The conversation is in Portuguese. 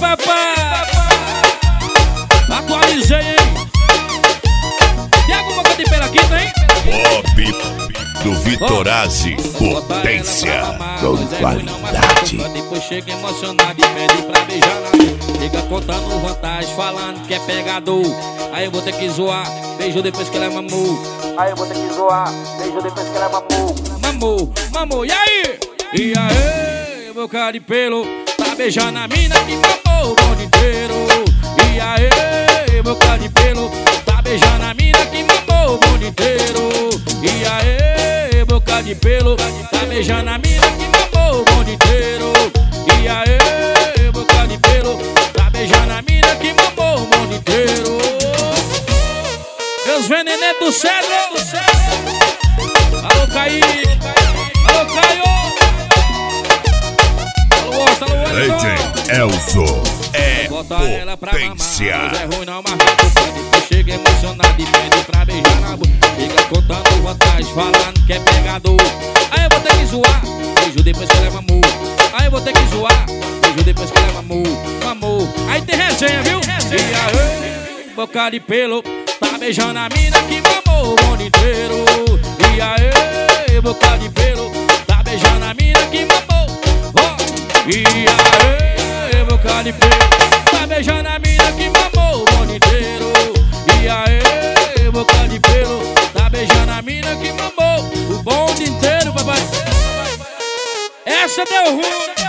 papai. Atualizei, hein? Tem alguma coisa de pela aqui, tem? Pop do Vitorazzi, potência com qualidade. Depois chega emocionado e pede pra beijar na boca. Fica contando vantagem, falando que é pegador. Aí eu vou ter que zoar, beijo depois que ela mamou. Aí eu vou ter que zoar, beijo depois que ela mamou. Mamou, mamou, e aí? E aí, boca de pelo, tá beijando a mina que mamou o mundo inteiro. E aí, boca de pelo, tá beijando a mina que mamou o mundo inteiro. E aí, boca de pelo, tá beijando a mina que mamou o mundo inteiro. E aí, boca de pelo, tá beijando a mina que mamou o mundo inteiro. Meus venenetos do cedro. Alô, Kaique. Alô, Caio. Legend Elzo é potência. É ruim não, mas depois chega emocionado e pede pra beijar na boca. Fica contando vantagem, falando que é pegador. Aí eu vou ter que zoar, beijo depois que ela mamou. Aí eu vou ter que zoar, beijo depois que ela mamou. Mamou, aí tem resenha, viu? E aí, boca de pelo, tá beijando a mina que mamou o mundo inteiro. E aí, boca de pelo, tá beijando a mina que mamou. E aí, boca de pelo, tá beijando a mina que mamou o mundo inteiro. E aí, boca de pelo, tá beijando a mina que mamou o mundo inteiro, papai. Essa deu ruim.